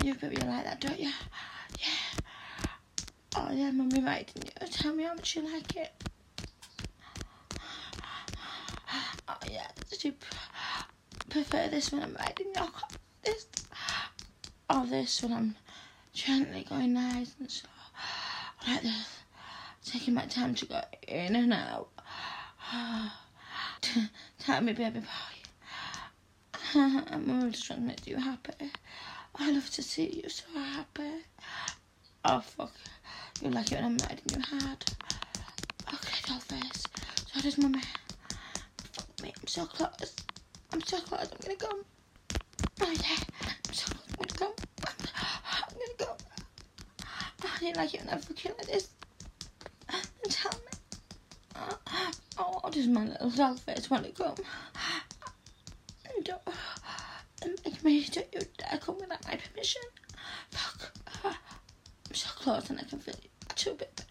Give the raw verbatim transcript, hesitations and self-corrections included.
You baby, you like that, don't you? Yeah. Oh yeah, mummy made you. Tell me how much you like it. Oh yeah, did you prefer this when I'm riding your car? This? Oh, this when I'm gently going nice and slow. Like this. Taking my time to go in and out. Tell me, baby boy. I'm just trying to make you happy. I love to see you so happy. Oh, fuck. You like it when I'm riding you hard. Okay, doll face. So does mummy. Fuck me, I'm so close. I'm so close, I'm gonna go. Oh, yeah. I'm so close, I'm gonna go. I'm gonna go. Oh, I didn't like it when I fuck you like this. And tell me. Oh, oh, does my little doll face want to come? And, uh, and make me, don't you dare come without my permission. Fuck. I'm so close and I can feel you too, baby.